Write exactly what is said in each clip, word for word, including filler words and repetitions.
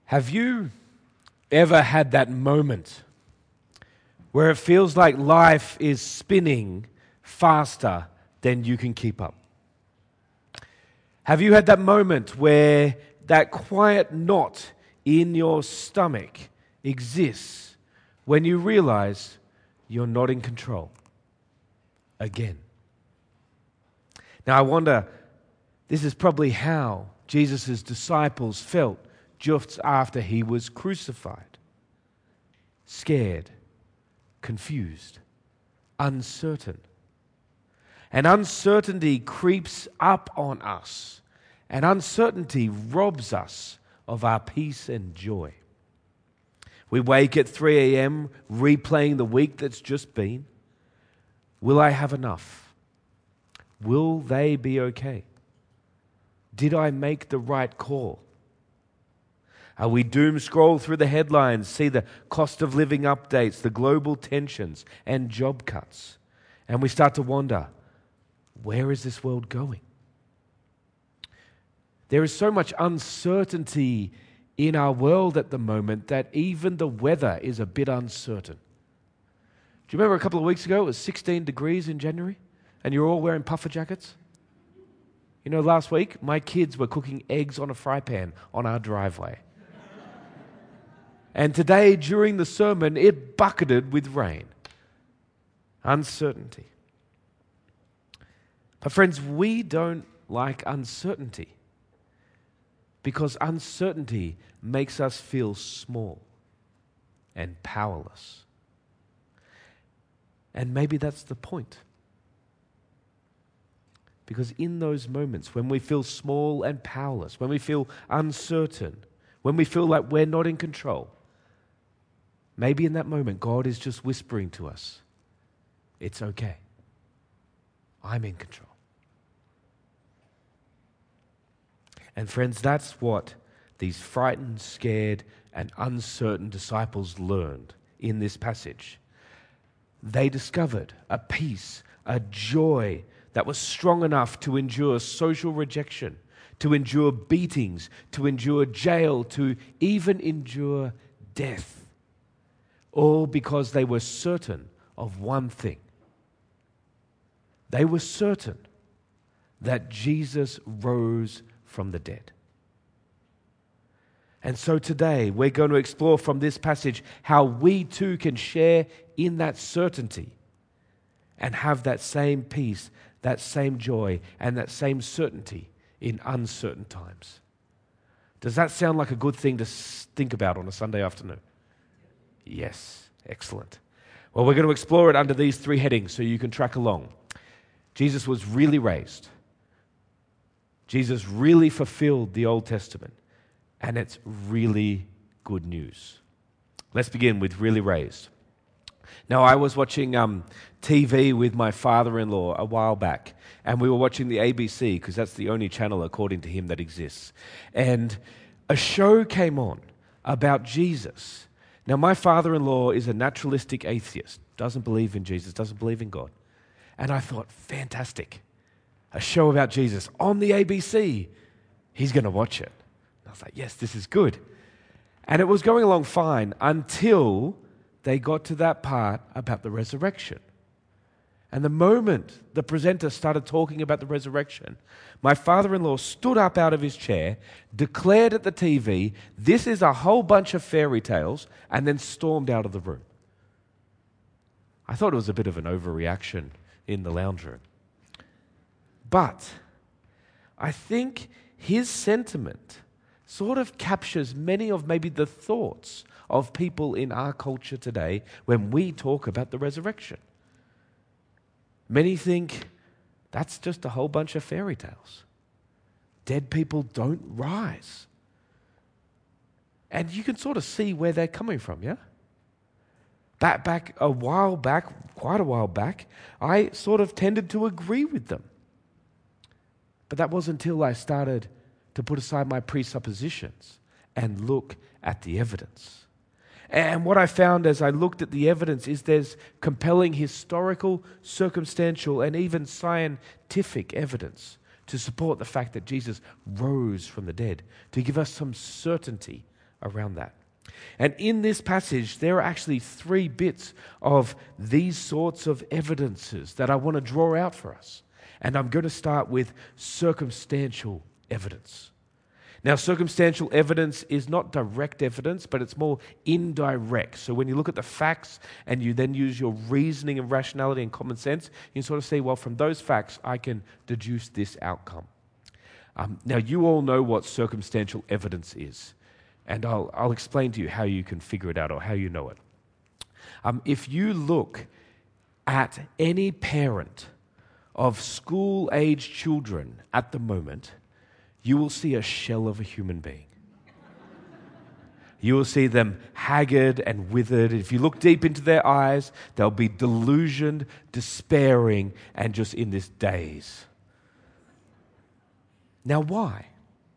Have you ever had that moment where it feels like life is spinning faster than you can keep up? Have you had that moment where that quiet knot in your stomach exists when you realize you're not in control again? Now, I wonder, this is probably how Jesus' disciples felt just after he was crucified. Scared, confused, uncertain. And uncertainty creeps up on us, and uncertainty robs us of our peace and joy. We wake at three a.m. replaying the week that's just been. Will I have enough? Will they be okay? Did I make the right call? Are we doom scroll through the headlines, see the cost of living updates, the global tensions and job cuts, and we start to wonder, where is this world going? There is so much uncertainty in our world at the moment that even the weather is a bit uncertain. Do you remember a couple of weeks ago it was sixteen degrees in January and you were all wearing puffer jackets? You know, last week my kids were cooking eggs on a fry pan on our driveway. And today during the sermon it bucketed with rain. Uncertainty. But friends, we don't like uncertainty because uncertainty makes us feel small and powerless. And maybe that's the point. Because in those moments when we feel small and powerless, when we feel uncertain, when we feel like we're not in control, maybe in that moment God is just whispering to us, it's okay. I'm in control. And friends, that's what these frightened, scared, and uncertain disciples learned in this passage. They discovered a peace, a joy that was strong enough to endure social rejection, to endure beatings, to endure jail, to even endure death. All because they were certain of one thing. They were certain that Jesus rose from the dead. And so today we're going to explore from this passage how we too can share in that certainty and have that same peace, that same joy, and that same certainty in uncertain times. Does that sound like a good thing to think about on a Sunday afternoon? Yes, excellent. Well, we're going to explore it under these three headings so you can track along. Jesus was really raised. Jesus really fulfilled the Old Testament. And it's really good news. Let's begin with really raised. Now, I was watching um, T V with my father-in-law a while back, and we were watching the A B C because that's the only channel, according to him, that exists. And a show came on about Jesus. Now, my father-in-law is a naturalistic atheist, doesn't believe in Jesus, doesn't believe in God. And I thought, fantastic, a show about Jesus on the A B C. He's going to watch it. I was like, yes, this is good. And it was going along fine until they got to that part about the resurrection. And the moment the presenter started talking about the resurrection, my father-in-law stood up out of his chair, declared at the T V, this is a whole bunch of fairy tales, and then stormed out of the room. I thought it was a bit of an overreaction in the lounge room. But I think his sentiment sort of captures many of maybe the thoughts of people in our culture today when we talk about the resurrection. Many think that's just a whole bunch of fairy tales. Dead people don't rise. And you can sort of see where they're coming from, yeah? That back a while back, quite a while back, I sort of tended to agree with them. But that wasn't until I started to put aside my presuppositions and look at the evidence. And what I found as I looked at the evidence is there's compelling historical, circumstantial, and even scientific evidence to support the fact that Jesus rose from the dead, to give us some certainty around that. And in this passage, there are actually three bits of these sorts of evidences that I want to draw out for us. And I'm going to start with circumstantial evidence. Now, circumstantial evidence is not direct evidence, but it's more indirect. So when you look at the facts and you then use your reasoning and rationality and common sense, you can sort of say, well, from those facts, I can deduce this outcome. Um, now, you all know what circumstantial evidence is, and I'll, I'll explain to you how you can figure it out or how you know it. Um, if you look at any parent of school-age children at the moment, you will see a shell of a human being. You will see them haggard and withered. If you look deep into their eyes, they'll be delusioned, despairing, and just in this daze. Now, why?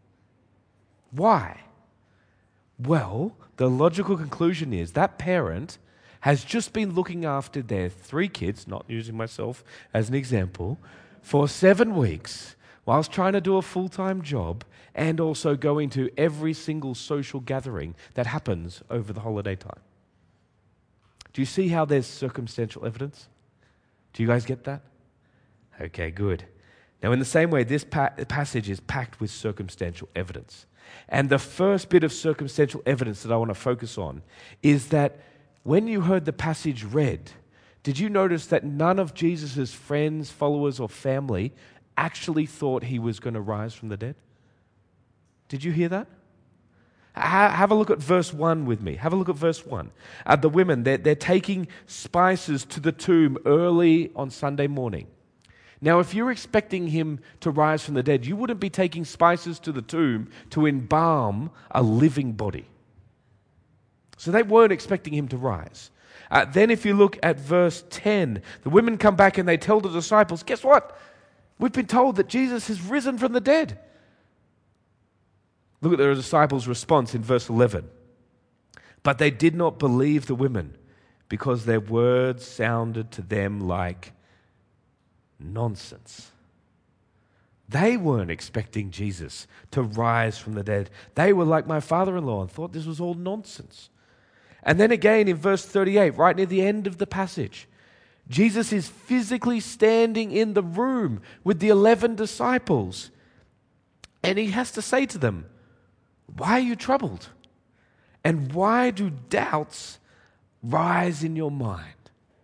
Why? Well, the logical conclusion is that parent has just been looking after their three kids, not using myself as an example, for seven weeks, whilst trying to do a full-time job and also going to every single social gathering that happens over the holiday time. Do you see how there's circumstantial evidence? Do you guys get that? Okay, good. Now, in the same way, this pa- passage is packed with circumstantial evidence. And the first bit of circumstantial evidence that I want to focus on is that when you heard the passage read, did you notice that none of Jesus' friends, followers, or family actually thought he was going to rise from the dead? Did you hear that? Ha- have a look at verse one with me. Have a look at verse one. Uh, the women, they're, they're taking spices to the tomb early on Sunday morning. Now, if you're expecting him to rise from the dead, you wouldn't be taking spices to the tomb to embalm a living body. So they weren't expecting him to rise. Uh, then if you look at verse ten, the women come back and they tell the disciples, guess what? We've been told that Jesus has risen from the dead. Look at the disciples' response in verse eleven. But they did not believe the women because their words sounded to them like nonsense. They weren't expecting Jesus to rise from the dead. They were like my father-in-law and thought this was all nonsense. And then again in verse thirty-eight, right near the end of the passage, Jesus is physically standing in the room with the eleven disciples. And he has to say to them, why are you troubled? And why do doubts rise in your mind?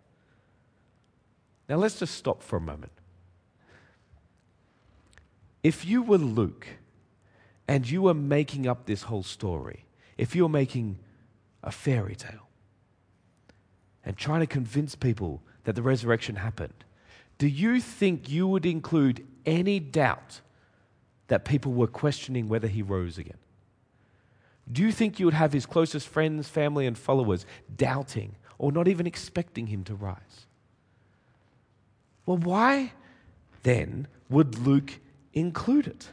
Now let's just stop for a moment. If you were Luke and you were making up this whole story, if you were making a fairy tale and trying to convince people that the resurrection happened, do you think you would include any doubt that people were questioning whether he rose again? Do you think you would have his closest friends, family, and followers doubting or not even expecting him to rise? Well, why then would Luke include it?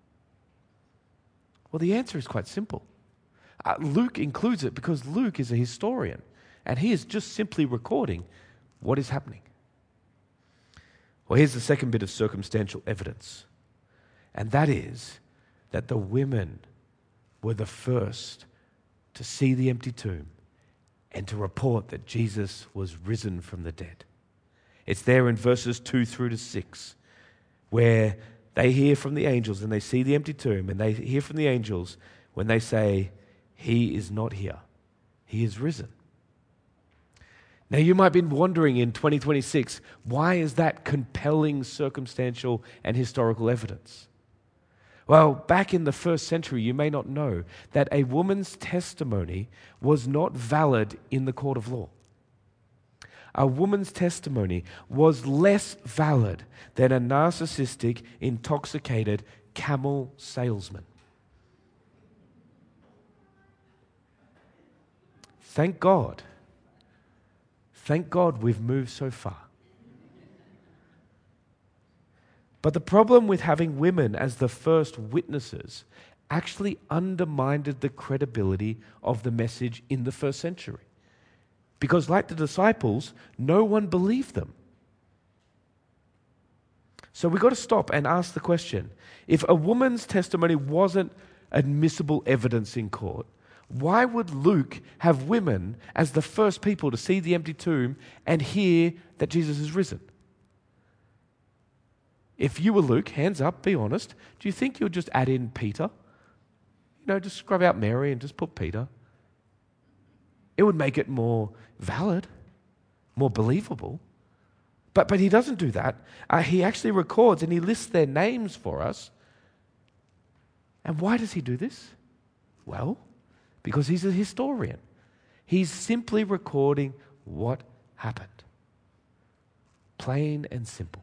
Well, the answer is quite simple. Uh, Luke includes it because Luke is a historian, and he is just simply recording what is happening. Well, here's the second bit of circumstantial evidence, and that is that the women were the first to see the empty tomb and to report that Jesus was risen from the dead. It's there in verses two through to six, where they hear from the angels and they see the empty tomb, and they hear from the angels when they say, he is not here, he is risen. Now you might be wondering in twenty twenty-six, why is that compelling circumstantial and historical evidence? Well, back in the first century, you may not know that a woman's testimony was not valid in the court of law. A woman's testimony was less valid than a narcissistic, intoxicated camel salesman. Thank God. Thank God we've moved so far. But the problem with having women as the first witnesses actually undermined the credibility of the message in the first century. Because like the disciples, no one believed them. So we've got to stop and ask the question, if a woman's testimony wasn't admissible evidence in court, Why would Luke have women as the first people to see the empty tomb and hear that Jesus is risen? If you were Luke, hands up, be honest, do you think you'd just add in Peter? You know, just scrub out Mary and just put Peter. It would make it more valid, more believable. But, but he doesn't do that. Uh, he actually records and he lists their names for us. And why does he do this? Well, because he's a historian. He's simply recording what happened. Plain and simple.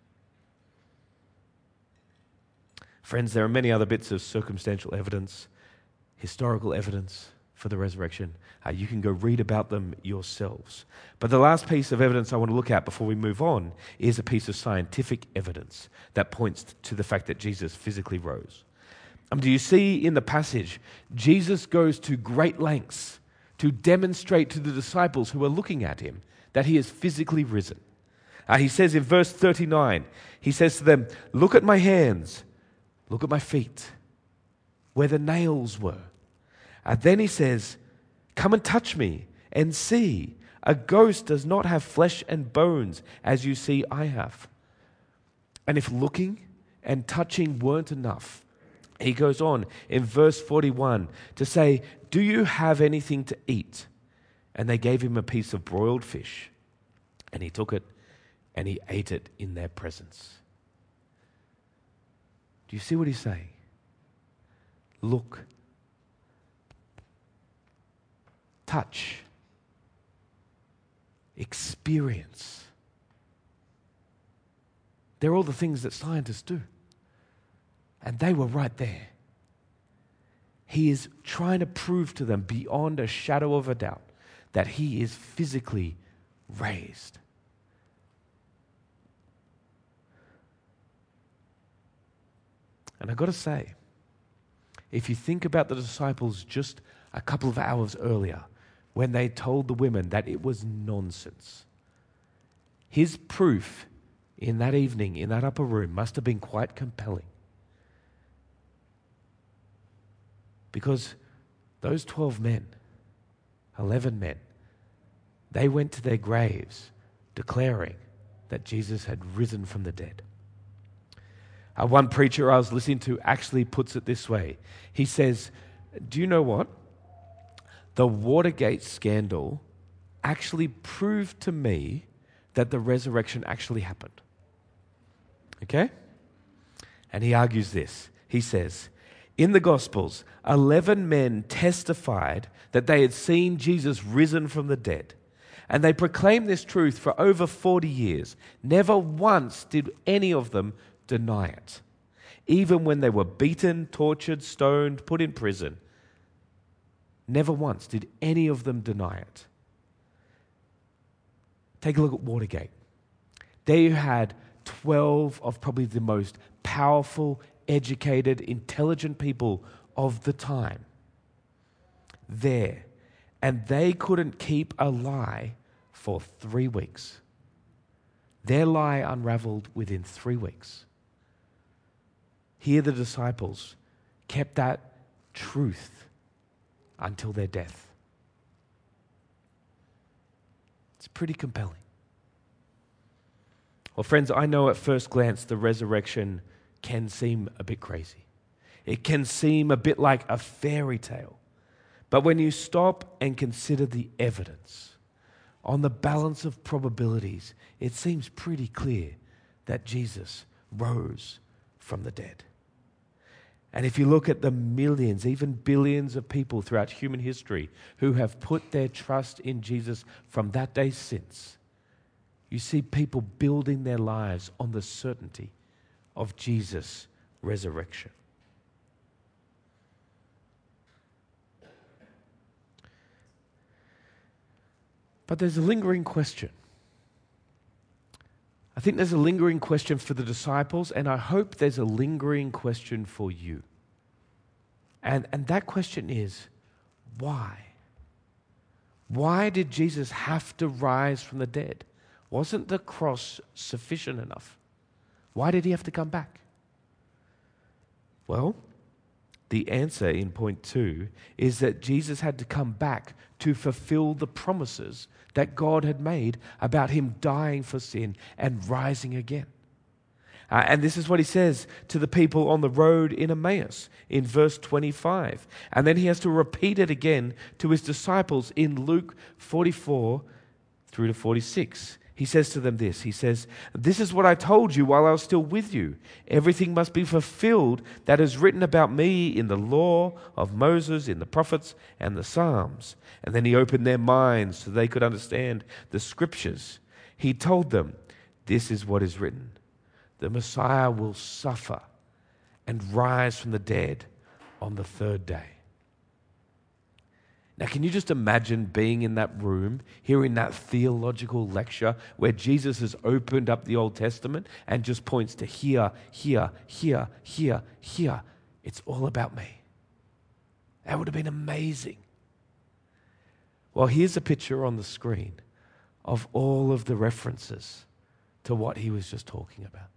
Friends, there are many other bits of circumstantial evidence, historical evidence for the resurrection. Uh, you can go read about them yourselves. But the last piece of evidence I want to look at before we move on is a piece of scientific evidence that points to the fact that Jesus physically rose. Um, do you see in the passage, Jesus goes to great lengths to demonstrate to the disciples who are looking at him that he is physically risen. Uh, he says in verse thirty-nine, he says to them, "Look at my hands, look at my feet, where the nails were." And then he says, "Come and touch me and see. A ghost does not have flesh and bones as you see I have." And if looking and touching weren't enough, he goes on in verse forty-one to say, "Do you have anything to eat?" And they gave him a piece of broiled fish. And he took it and he ate it in their presence. Do you see what he's saying? Look, touch, experience. They're all the things that scientists do. And they were right there. He is trying to prove to them beyond a shadow of a doubt that he is physically raised. And I've got to say, if you think about the disciples just a couple of hours earlier, when they told the women that it was nonsense, his proof in that evening, in that upper room, must have been quite compelling. Because those twelve men, eleven men, they went to their graves declaring that Jesus had risen from the dead. Uh, one preacher I was listening to actually puts it this way. He says, do you know what? The Watergate scandal actually proved to me that the resurrection actually happened. Okay? And he argues this. He says, in the Gospels, eleven men testified that they had seen Jesus risen from the dead. And they proclaimed this truth for over forty years. Never once did any of them deny it. Even when they were beaten, tortured, stoned, put in prison, never once did any of them deny it. Take a look at Watergate. There you had twelve of probably the most powerful, educated, intelligent people of the time there. And they couldn't keep a lie for three weeks. Their lie unraveled within three weeks. Here the disciples kept that truth until their death. It's pretty compelling. Well, friends, I know at first glance the resurrection can seem a bit crazy. It can seem a bit like a fairy tale. But when you stop and consider the evidence on the balance of probabilities, it seems pretty clear that Jesus rose from the dead. And if you look at the millions, even billions of people throughout human history who have put their trust in Jesus from that day since, you see people building their lives on the certainty of Jesus' resurrection. But there's a lingering question. I think there's a lingering question for the disciples, and I hope there's a lingering question for you. And, and that question is, why? Why did Jesus have to rise from the dead? Wasn't the cross sufficient enough? Why did he have to come back? Well, the the answer in point two is that Jesus had to come back to fulfill the promises that God had made about him dying for sin and rising again. Uh, and this is what he says to the people on the road in Emmaus in verse twenty-five. And then he has to repeat it again to his disciples in Luke forty-four through to forty-six. He says to them this, he says, "This is what I told you while I was still with you. Everything must be fulfilled that is written about me in the law of Moses, in the prophets, and the Psalms." And then he opened their minds so they could understand the scriptures. He told them, "This is what is written. The Messiah will suffer and rise from the dead on the third day." Now, can you just imagine being in that room, hearing that theological lecture where Jesus has opened up the Old Testament and just points to here, here, here, here, here. It's all about me. That would have been amazing. Well, here's a picture on the screen of all of the references to what he was just talking about.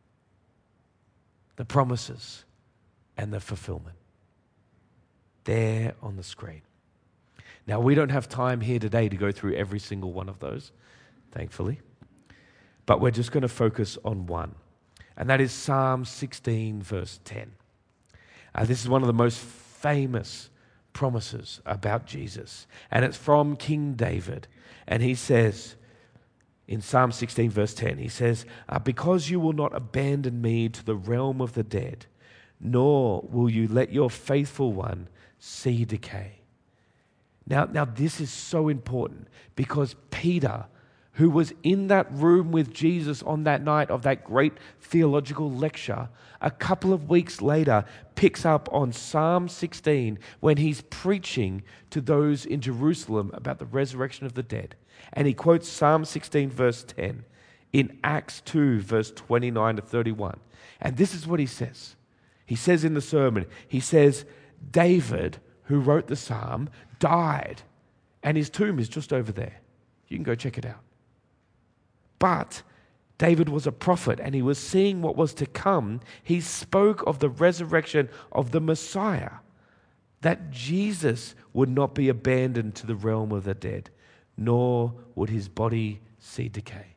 The promises and the fulfillment. There on the screen. Now, we don't have time here today to go through every single one of those, thankfully. But we're just going to focus on one. And that is Psalm sixteen, verse ten. Uh, this is one of the most famous promises about Jesus. And it's from King David. And he says, in Psalm sixteen, verse ten, he says, uh, "Because you will not abandon me to the realm of the dead, nor will you let your faithful one see decay." Now, now this is so important because Peter, who was in that room with Jesus on that night of that great theological lecture, a couple of weeks later picks up on Psalm sixteen when he's preaching to those in Jerusalem about the resurrection of the dead. And he quotes Psalm sixteen, verse ten, in Acts two, verse twenty-nine to thirty-one. And this is what he says. He says in the sermon, he says, David, who wrote the psalm, died, and his tomb is just over there. You can go check it out. But David was a prophet, and he was seeing what was to come. He spoke of the resurrection of the Messiah, that Jesus would not be abandoned to the realm of the dead, nor would his body see decay.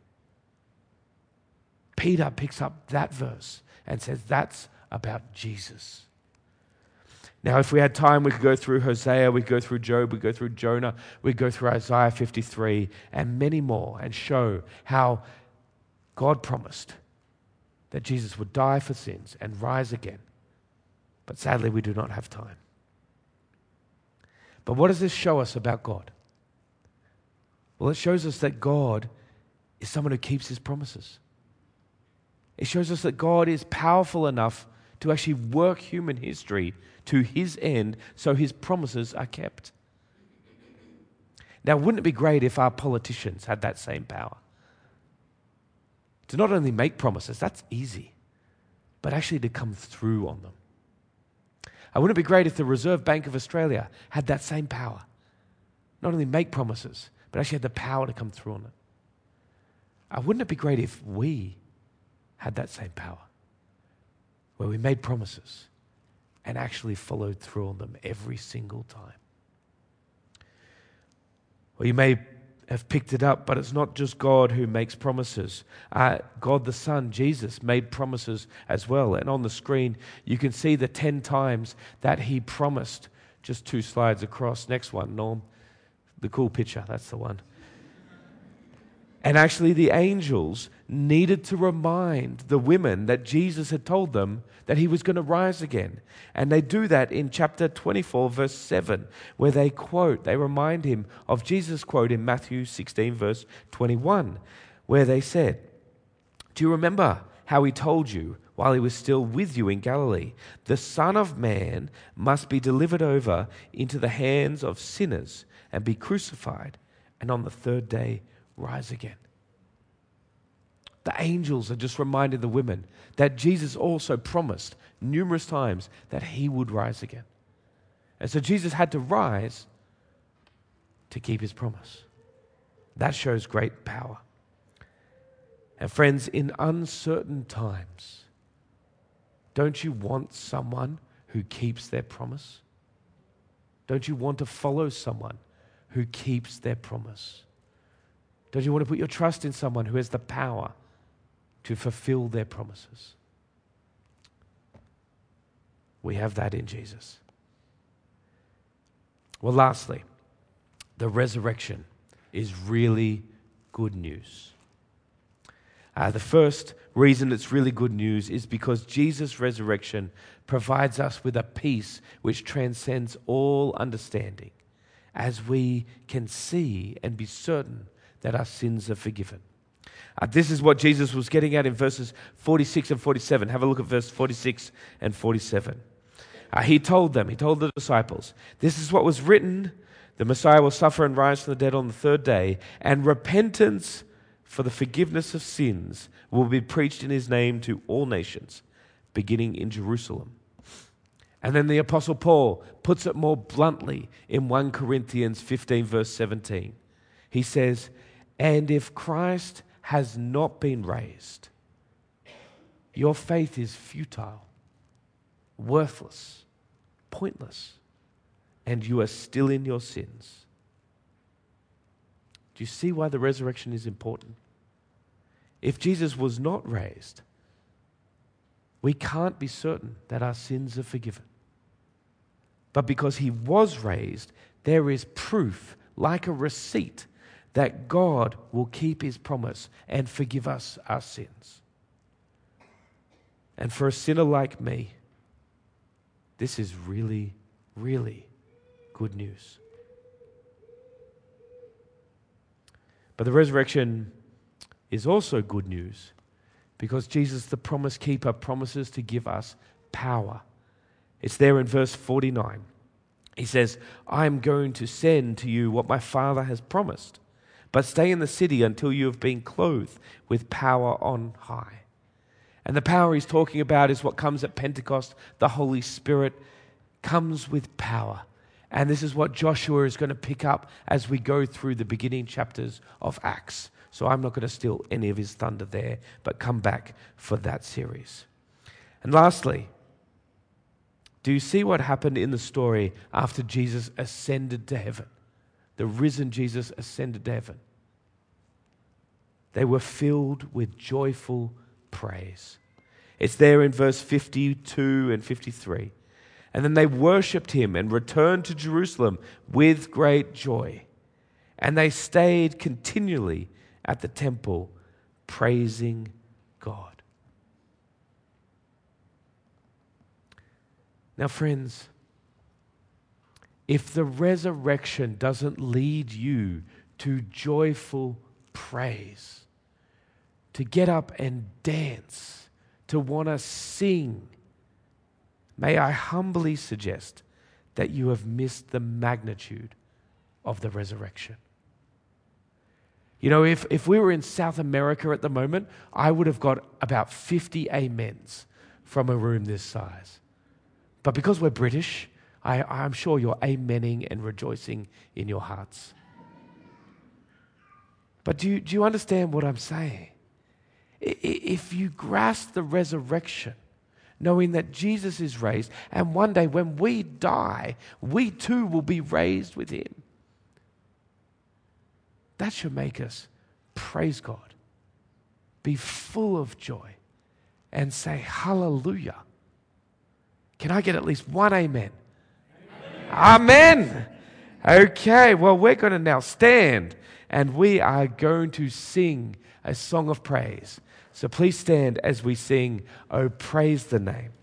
Peter picks up that verse and says that's about Jesus. Now, if we had time, we could go through Hosea, we could go through Job, we could go through Jonah, we could go through Isaiah fifty-three and many more and show how God promised that Jesus would die for sins and rise again. But sadly, we do not have time. But what does this show us about God? Well, it shows us that God is someone who keeps his promises. It shows us that God is powerful enough to actually work human history to his end so his promises are kept. Now, wouldn't it be great if our politicians had that same power? To not only make promises, that's easy, but actually to come through on them. Uh, wouldn't it be great if the Reserve Bank of Australia had that same power? Not only make promises, but actually had the power to come through on it. Uh, wouldn't it be great if we had that same power? Where we made promises and actually followed through on them every single time. Well, you may have picked it up, but it's not just God who makes promises. Uh, God the Son, Jesus, made promises as well. And on the screen, you can see the ten times that he promised. Just two slides across. Next one, Norm. The cool picture, that's the one. And actually the angels needed to remind the women that Jesus had told them that he was going to rise again. And they do that in chapter twenty-four, verse seven, where they quote, they remind him of Jesus' quote in Matthew sixteen, verse twenty-one, where they said, "Do you remember how he told you while he was still with you in Galilee, the Son of Man must be delivered over into the hands of sinners and be crucified, and on the third day rise again." The angels are just reminding the women that Jesus also promised numerous times that he would rise again. And so Jesus had to rise to keep his promise. That shows great power. And friends, in uncertain times, don't you want someone who keeps their promise? Don't you want to follow someone who keeps their promise? Don't you want to put your trust in someone who has the power to fulfill their promises? We have that in Jesus. Well, lastly, the resurrection is really good news. Uh, the first reason it's really good news is because Jesus' resurrection provides us with a peace which transcends all understanding, as we can see and be certain that our sins are forgiven. Uh, this is what Jesus was getting at in verses forty-six and forty-seven. Have a look at verse forty-six and forty-seven. Uh, he told them, he told the disciples, this is what was written, the Messiah will suffer and rise from the dead on the third day, and repentance for the forgiveness of sins will be preached in his name to all nations, beginning in Jerusalem. And then the Apostle Paul puts it more bluntly in First Corinthians fifteen, verse seventeen. He says, and if Christ has not been raised, your faith is futile, worthless, pointless, and you are still in your sins. Do you see why the resurrection is important? If Jesus was not raised, we can't be certain that our sins are forgiven. But because he was raised, there is proof, like a receipt, that God will keep his promise and forgive us our sins. And for a sinner like me, this is really, really good news. But the resurrection is also good news because Jesus, the promise keeper, promises to give us power. It's there in verse forty-nine. He says, I am going to send to you what my Father has promised, but stay in the city until you have been clothed with power on high. And the power he's talking about is what comes at Pentecost. The Holy Spirit comes with power. And this is what Joshua is going to pick up as we go through the beginning chapters of Acts. So I'm not going to steal any of his thunder there, but come back for that series. And lastly, do you see what happened in the story after Jesus ascended to heaven? The risen Jesus ascended to heaven. They were filled with joyful praise. It's there in verse fifty-two and fifty-three. And then they worshipped him and returned to Jerusalem with great joy. And they stayed continually at the temple, praising God. Now, friends, if the resurrection doesn't lead you to joyful praise, to get up and dance, to want to sing, may I humbly suggest that you have missed the magnitude of the resurrection. You know, if, if we were in South America at the moment, I would have got about fifty amens from a room this size. But because we're British, I, I'm sure you're amening and rejoicing in your hearts. But do you, do you understand what I'm saying? If you grasp the resurrection, knowing that Jesus is raised, and one day when we die, we too will be raised with him, that should make us praise God, be full of joy, and say, hallelujah. Can I get at least one amen? Amen. Amen. Okay, well, we're going to now stand, and we are going to sing a song of praise. So please stand as we sing, Oh, Praise the Name.